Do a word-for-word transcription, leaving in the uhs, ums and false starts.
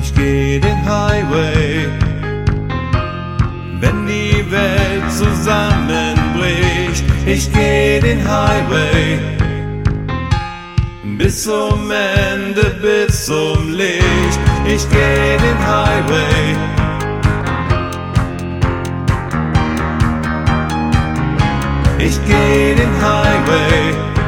Ich geh den Highway, wenn die Welt zusammenbricht. Ich geh den Highway, bis zum Ende, bis zum Licht. Ich geh den Highway, ich geh den Highway.